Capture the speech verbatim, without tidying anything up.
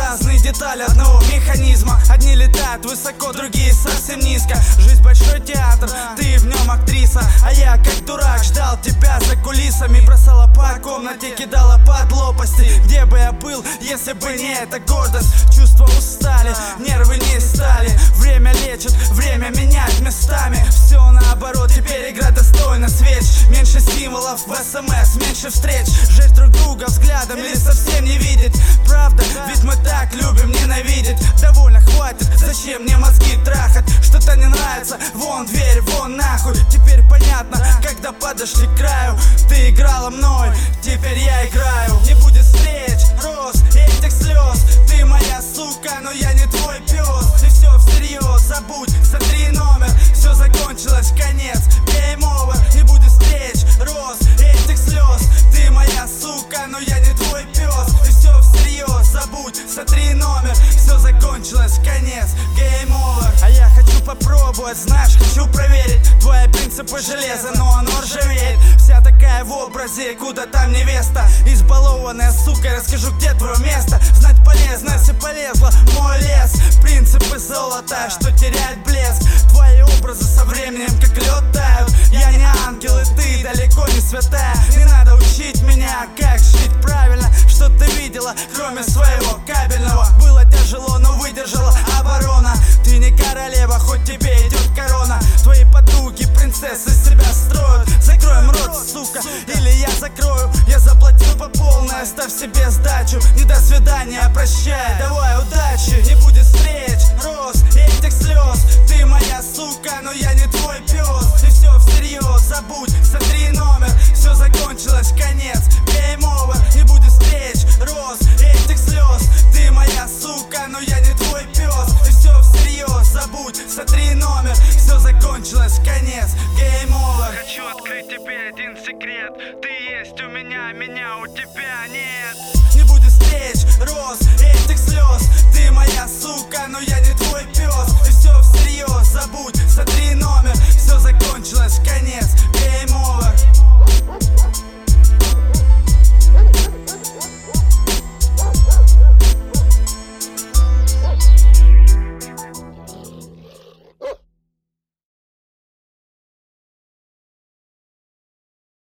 разные детали одного механизма. Одни летают высоко, другие совсем низко. Жизнь большой театр, ты в нем актриса, а я как дурак ждал тебя за кулисами. Бросала по комнате, кидала под лопасти. Где бы я был, если бы не эта гордость? Чувства устали, нервы не стали. Время лечит, время менять местами. Все наоборот, теперь игра достойна свеч. Меньше символов в смс, меньше встреч. Жечь друг друга взглядом или совсем не видеть. Правда, ведь мы так любим ненавидеть. Довольно, хватит, зачем мне мозги трахать? Что-то не нравится, вон дверь, вон нахуй. Теперь понятно, когда подошли к краю. Ты играла мной, теперь я играю. Не будет встреч, роз, этих слез. Ты моя сука, но я не твой пес. И все всерьез, забудь, сотри номер. Все закончилось, конец, game over. Не будет встреч, роз, этих слез. Ты моя сука, но я не твой пес. И все всерьез, забудь, сотри номер. Все закончилось, конец, game over. А я хочу попробовать, знаешь, хочу проверить твои принципы железа, но оно ржавеет. Вся такая в образе, куда там невеста. Избалованная сука, расскажу, где твое место. Знать полезно, если полезла в мой лес. Принципы золота, что терять блеск. Твои образы со временем как лед тают. Я не ангел, и ты далеко не святая. Не надо учить меня, как жить правильно. Что ты видела, кроме своего кабельного? Было тяжело, но выдержала оборона. Ты не королева, хоть тебе идет корона. Твои подруги, принцессы себя строят. Закроем рот, сука, или я закрою. Я заплатил по полной, оставь себе сдачу. Не до свидания, прощай, давай удачи. Не будет встреч, роз, этих слез. Ты моя сука, но я не твой пес. И все всерьез, забудь, сотри номер. Все закончилось, конец, game over. Не будет встреч, роз, этих слез. Ты моя сука, но я не твой пес. И все всерьез, забудь, сотри номер. Все закончилось, конец, game over. Хочу открыть тебе один секрет. Ты есть у меня, меня у тебя нет. Не будет встреч, роз, этих слез. Ты моя сука, но я не твой пес. И все всерьез, забудь, сотри номер. Все закончилось, конец, game over.